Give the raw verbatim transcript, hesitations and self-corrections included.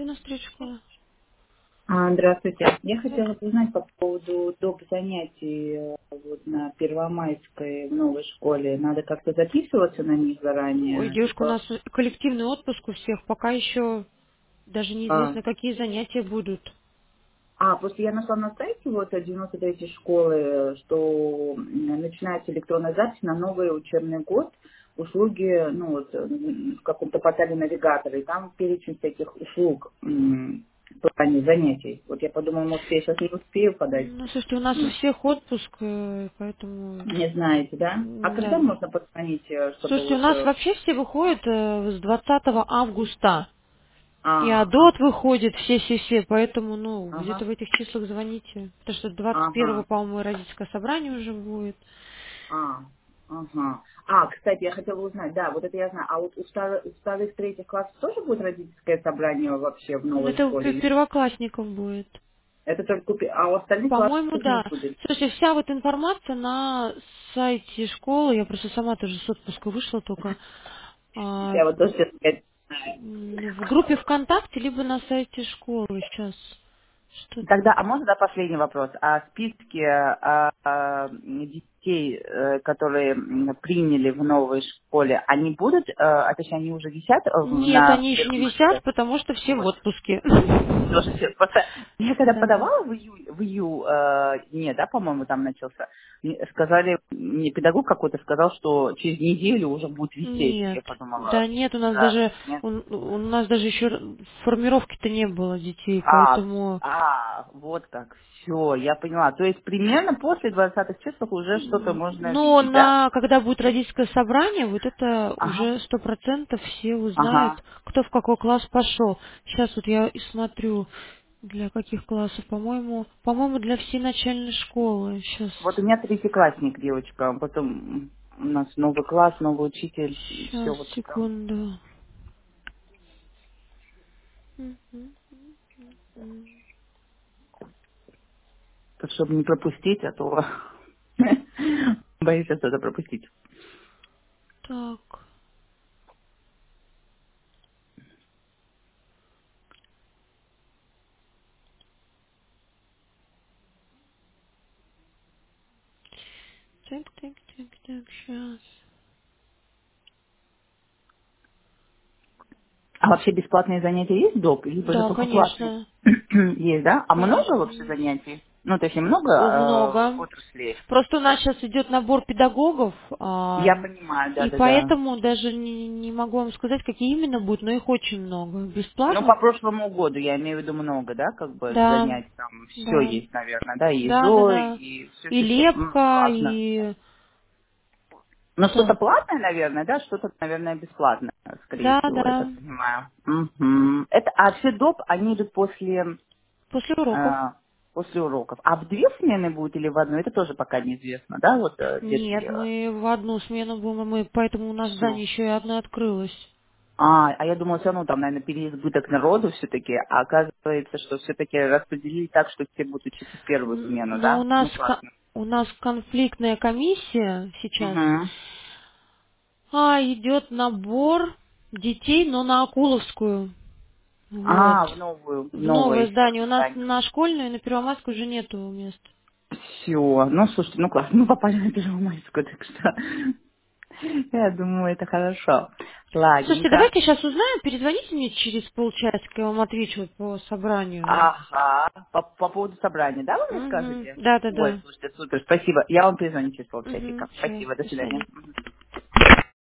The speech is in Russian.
У нас три школы. А, Здравствуйте. Я хотела Здравствуйте. узнать по поводу доп. Занятий э, вот на Первомайской в новой школе. Надо как-то записываться на них Ой, заранее? девушка, у Либо... нас коллективный отпуск у всех. Пока еще даже А, неизвестно, какие занятия будут. а, просто я нашла на сайте вот девяносто третьей школы, что м, начинается электронная запись на новый учебный год. Услуги, ну вот, м, в каком-то портале навигатора, и там перечень всяких услуг м, в плане занятий. Вот я подумала, может, я сейчас не успею подать. Ну, слушайте, у нас у всех отпуск, э, поэтому... Не знаете, да? А м, когда Да. можно позвонить, э, чтобы Слушайте, у вот... нас э, вообще все выходят э, с двадцатого августа. И А, а, АДОТ выходит, все-все-все, поэтому, ну, где-то ага, в этих числах звоните. Потому что двадцать первого, ага, по-моему, родительское собрание уже будет. а, ага. А, кстати, я хотела узнать, да, вот это я знаю. А вот у вторых, у вторых, третьих классов тоже будет родительское собрание вообще в новой Это у пе- школе? Или первоклассников будет. это только у пе- а у остальных классов По-моему, не да. будет? Слушайте, вся вот информация на сайте школы, я просто сама тоже с отпуска вышла только, а, Я вот тоже сейчас опять знаю. м, в группе ВКонтакте, либо на сайте школы сейчас. Что Тогда, а можно, да, последний вопрос? А списки а, а, детей, э, которые м, приняли в новой школе, они будут, э, а точнее, они уже висят э, в- Нет, на они еще не Первомайской? висят, потому что все в Вот. отпуске. Тоже все. Просто я когда Да. подавала в ию, в ию э, не, да, по-моему, там начался, мне сказали, мне педагог какой-то сказал, что через неделю уже будет висеть. Нет, Я подумала, да нет, у нас да, даже нет. у, у нас даже еще формировки-то не было детей, А, поэтому а, вот как, все, я поняла. То есть примерно после двадцатых числов уже что-то можно но видеть, да? на когда будет родительское собрание, вот это Ага, уже сто процентов все узнают, ага. кто в какой класс пошел. Сейчас вот я и смотрю, для каких классов, по-моему, по-моему, для всей начальной школы. Сейчас, Вот у меня третьеклассник, девочка, а потом у нас новый класс, новый учитель, и все сейчас, вот это. секунду. Мгм. Так, чтобы не пропустить, а то боюсь я что-то пропустить. Так, так, так, так, так, сейчас. А вообще бесплатные занятия есть доп, либо же Да, только платные? конечно. Есть, да? А много вообще Кон- занятий? Ну, то есть много О, э, Много. отраслей? Просто у нас сейчас идет набор педагогов, а, Я понимаю, и да-да-да. поэтому даже не, не могу вам сказать, какие именно будут, но их очень много. Ну, по Бесплатных? прошлому году, я имею в виду много, да, как бы Да, занятий там все да, есть, наверное, да, и да, да, ЗО, да. и И все-все-все. лепка, Классно. и... Ну, что-то Так, платное, наверное, да, что-то, наверное, бесплатное, скорее да, всего, я так да, понимаю. Мгм. Это, а все доп, они идут после, после уроков. э, после уроков. А в две смены будет или в одну, это тоже пока неизвестно, да, вот э, Нет, детки. мы в одну смену будем, мы, поэтому у нас Все. здание еще и одно открылось. А, а я думала, все равно там, наверное, переизбыток народу все-таки, а оказывается, что все-таки распределили так, что все будут учиться в первую Н- смену, Но у да? нас, Ну, ко- классно. у нас конфликтная комиссия сейчас. Угу. А, идет набор детей, но на Акуловскую. Вот. А, в новую, в В новое новое еще здание. У нас здание. на школьную и на Первомайскую уже нету мест. Все. Ну, слушайте, ну классно, мы попали на Первомайскую, так что я думаю, это хорошо. Слушайте, Ладненько. давайте сейчас узнаем, перезвоните мне через полчасика, я вам отвечу вот по собранию. Ага. По, по поводу собрания, да, вы мне Угу. скажете? Да, да, Ой, да. слушайте, супер, спасибо. Я вам перезвоню через Угу. полчасика. Все, Спасибо, до до свидания. свидания. Мгм.